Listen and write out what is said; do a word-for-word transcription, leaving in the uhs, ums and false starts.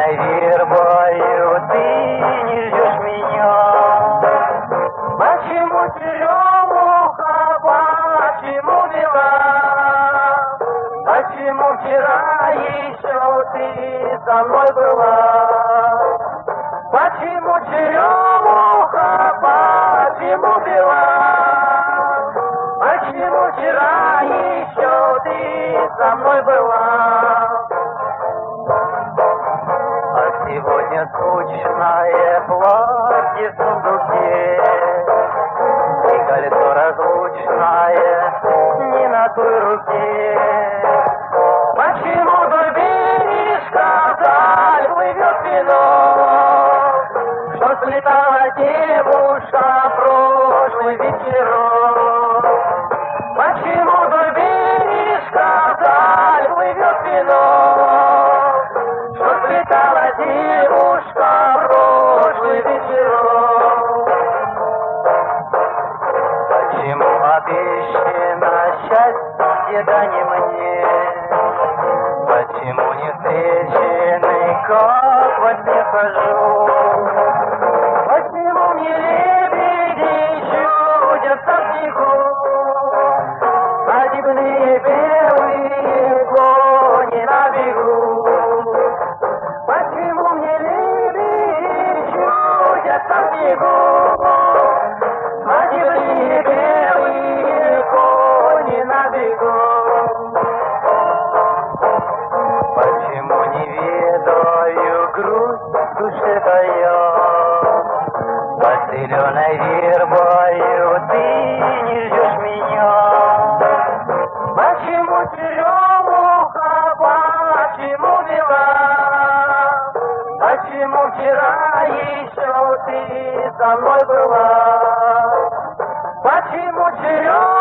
зеленой вербою ты не ждешь меня. Почему черемуха, почему бела? Почему вчера еще ты со мной была? Почему черемуха, почему бела? Почему вчера еще ты со мной была? А сегодня скучное платье в сундуке, и кольцо разлучное не на той руке. Почему вдоль бережка вдаль плывет вино, что слетала девушка прошлый вечерок? Почему вдоль бережка вдаль плывет вино, что слетала девушка прошлый вечерок? Почему обещано счастье, да не мне? Почему не встреченный, как во сне хожу? Почему мне лебеди чудятся в снегу? Свадебные белые кони на бегу. Почему мне лебеди чудятся в снегу? Свадебные белые кони на бегу. Почему не ведаю грусть в душе твоя? Под зеленой вербою ты не ждешь меня. Почему черемуха, почему бела? Почему вчера еще ты со мной была? Почему черемуха?